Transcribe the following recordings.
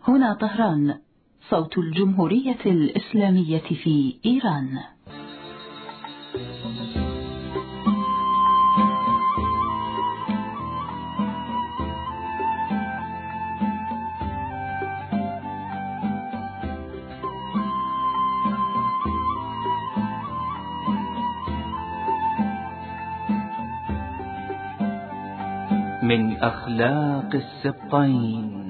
هنا طهران، صوت الجمهورية الإسلامية في إيران. من أخلاق السبطين.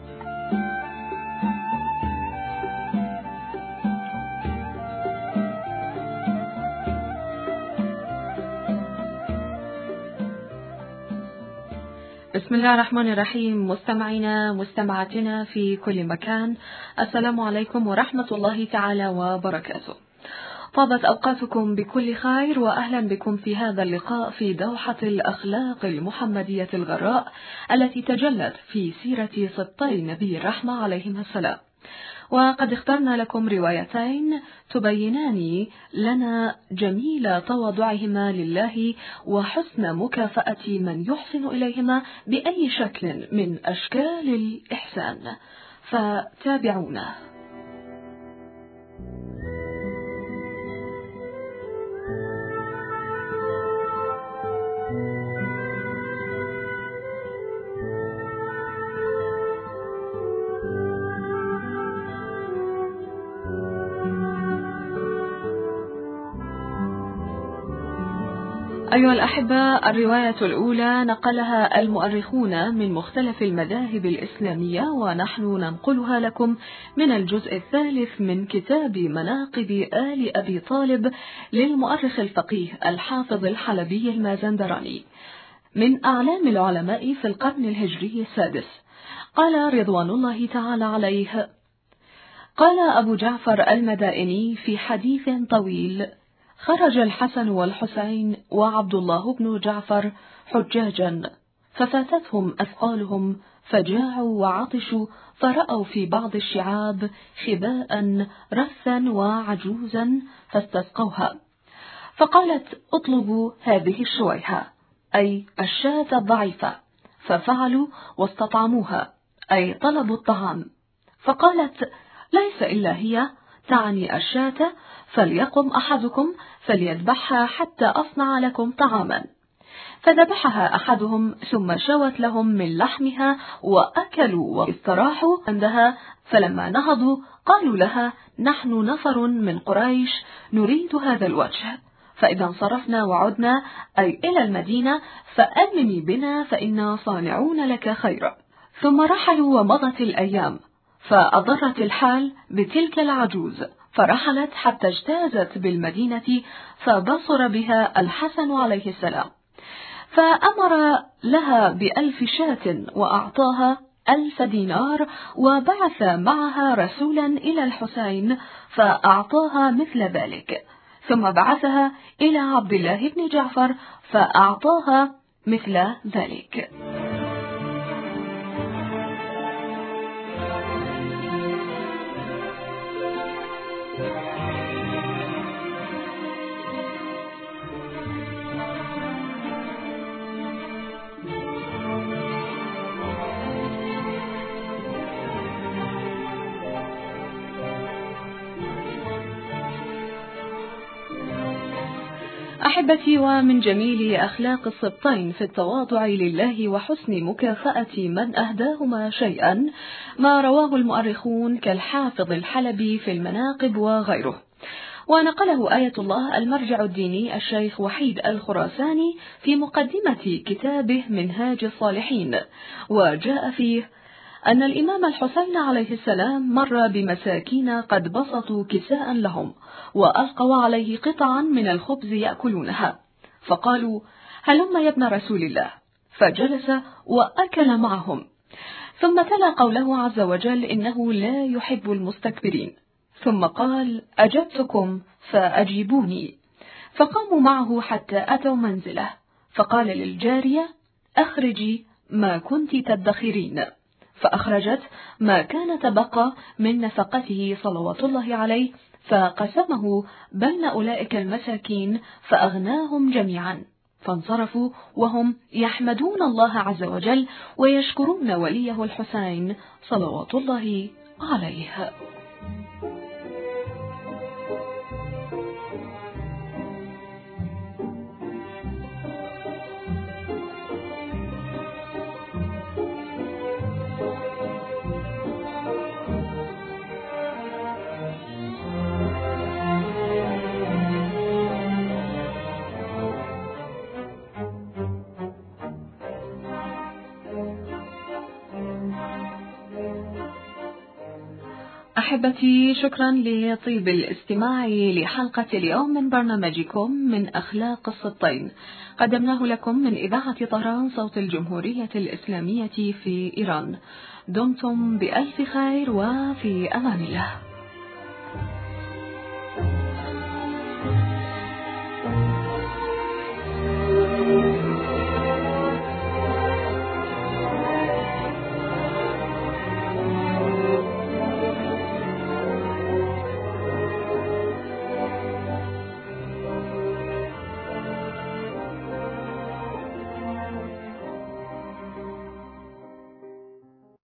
بسم الله الرحمن الرحيم. مستمعينا مستمعاتنا في كل مكان، السلام عليكم ورحمة الله تعالى وبركاته. طابت أوقاتكم بكل خير، وأهلا بكم في هذا اللقاء في دوحة الأخلاق المحمدية الغراء التي تجلت في سيرة سبطي نبي الرحمة عليهما السلام. وقد اخترنا لكم روايتين تبينان لنا جميل تواضعهما لله وحسن مكافأة من يحسن إليهما بأي شكل من أشكال الإحسان، فتابعونا. أيها الأحبة، الرواية الأولى نقلها المؤرخون من مختلف المذاهب الإسلامية، ونحن ننقلها لكم من الجزء الثالث من كتاب مناقب آل أبي طالب للمؤرخ الفقيه الحافظ الحلبي المازندراني، من أعلام العلماء في القرن الهجري السادس. قال رضوان الله تعالى عليه: قال أبو جعفر المدائني في حديث طويل: خرج الحسن والحسين وعبد الله بن جعفر حجاجا، ففاتتهم أثقالهم، فجاعوا وعطشوا، فرأوا في بعض الشعاب خباء رثا وعجوزا فاستسقوها، فقالت: اطلبوا هذه الشويهة، أي الشاة الضعيفة، ففعلوا واستطعموها، أي طلبوا الطعام، فقالت: ليس إلا هي، تعني الشاة، فليقم أحدكم فليذبحها حتى أصنع لكم طعاما. فذبحها أحدهم، ثم شوت لهم من لحمها وأكلوا واستراحوا عندها. فلما نهضوا قالوا لها: نحن نفر من قريش نريد هذا الوجه، فإذا انصرفنا وعدنا أي إلى المدينة فأمني بنا فإنا صانعون لك خيرا. ثم رحلوا ومضت الأيام، فأضرت الحال بتلك العجوز، فرحلت حتى اجتازت بالمدينة، فبصر بها الحسن عليه السلام، فأمر لها ب1000 شاة وأعطاها 1000 دينار، وبعث معها رسولا إلى الحسين فأعطاها مثل ذلك، ثم بعثها إلى عبد الله بن جعفر فأعطاها مثل ذلك. أحبتي، ومن جميل أخلاق السبطين في التواضع لله وحسن مكافأة من أهداهما شيئا ما رواه المؤرخون كالحافظ الحلبي في المناقب وغيره. ونقله آية الله المرجع الديني الشيخ وحيد الخراساني في مقدمة كتابه منهاج الصالحين، وجاء فيه أن الإمام الحسين عليه السلام مر بمساكين قد بسطوا كساء لهم، وألقوا عليه قطعا من الخبز يأكلونها، فقالوا: هلم يا ابن رسول الله، فجلس وأكل معهم، ثم تلا قوله عز وجل: إنه لا يحب المستكبرين، ثم قال: أجبتكم فأجيبوني، فقاموا معه حتى أتوا منزله، فقال للجارية: أخرجي ما كنت تدخرين، فأخرجت ما كان تبقى من نفقته صلوات الله عليه، فقسمه بين أولئك المساكين فأغناهم جميعا. فانصرفوا وهم يحمدون الله عز وجل ويشكرون وليه الحسين صلوات الله عليه. أحبتي، شكرا لطيب الاستماع لحلقة اليوم من برنامجكم من أخلاق السبطين، قدمناه لكم من إذاعة طهران صوت الجمهورية الإسلامية في إيران. دمتم بألف خير وفي أمان الله.